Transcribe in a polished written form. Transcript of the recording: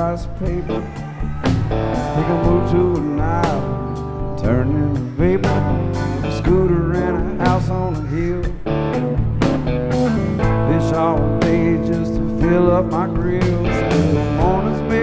price of paper. He can move to an island, turn into vapor. A scooter and a house on a hill.